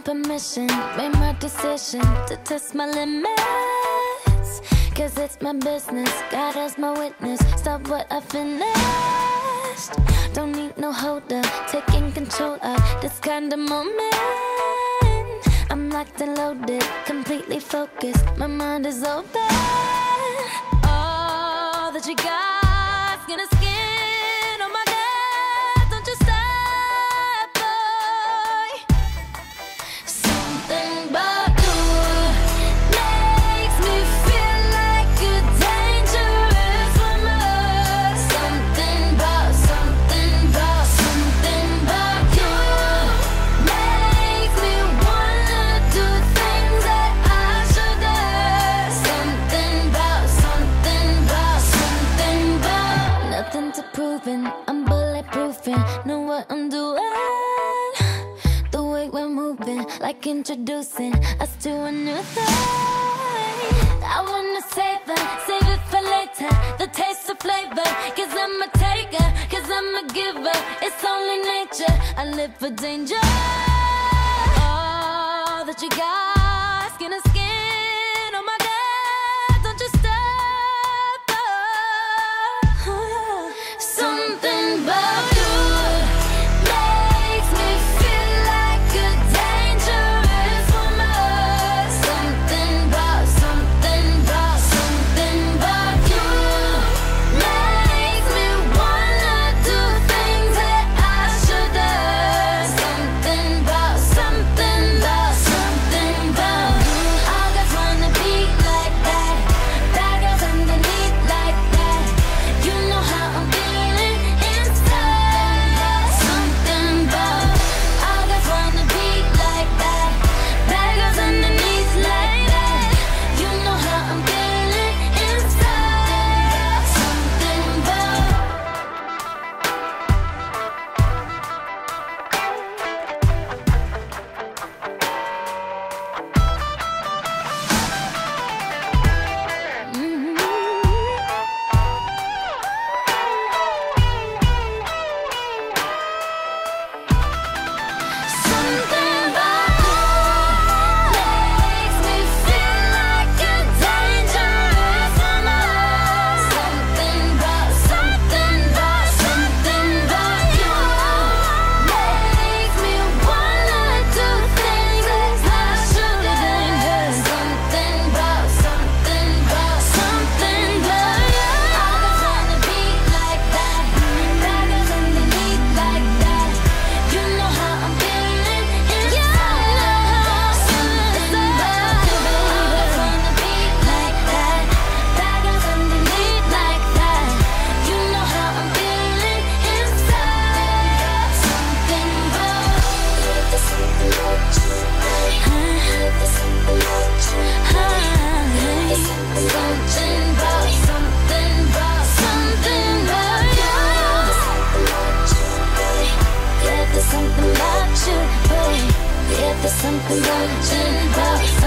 permission, made my decision to test my limits. Cause it's my business, God as my witness. Stop what I finished. Don't need no holder, taking control of this kind of moment. I'm locked and loaded, completely focused, my mind is open. All that you got's gonna skin on my gut. Don't you stop, boy. Something about you makes me feel like a dangerous woman. Something about you makes me wanna do things that I shouldn't. Something about nothing to proving. I'm bulletproofing, know what I'm doing. The way we're moving, like introducing us to a new thing. I wanna save it for later. The taste of flavor, cause I'm a taker, cause I'm a giver. It's only nature, I live for danger. All that you got's gonna skin on my gut. Don't you stop, oh. Something about you makes me feel like a dangerous woman. Something about you makes me wanna do things that I shouldn't. Something about you. All guys wanna be like that. Bad girls underneath like that. You know how I'm feeling inside. Something about all guys wanna be like that. Bad girls underneath like that. You know how I'm feeling inside. Something about. Something about you makes me feel like a dangerous woman. Something about you makes me wanna do things that I shouldn't. Something about you. All guys wanna be like that. Bad girls underneath like that. You know how I'm feeling inside. Something about you. All guys wanna be like that. Bad girls underneath like that. You know how I'm feeling inside. Something about something about you. Yeah, there's something about you.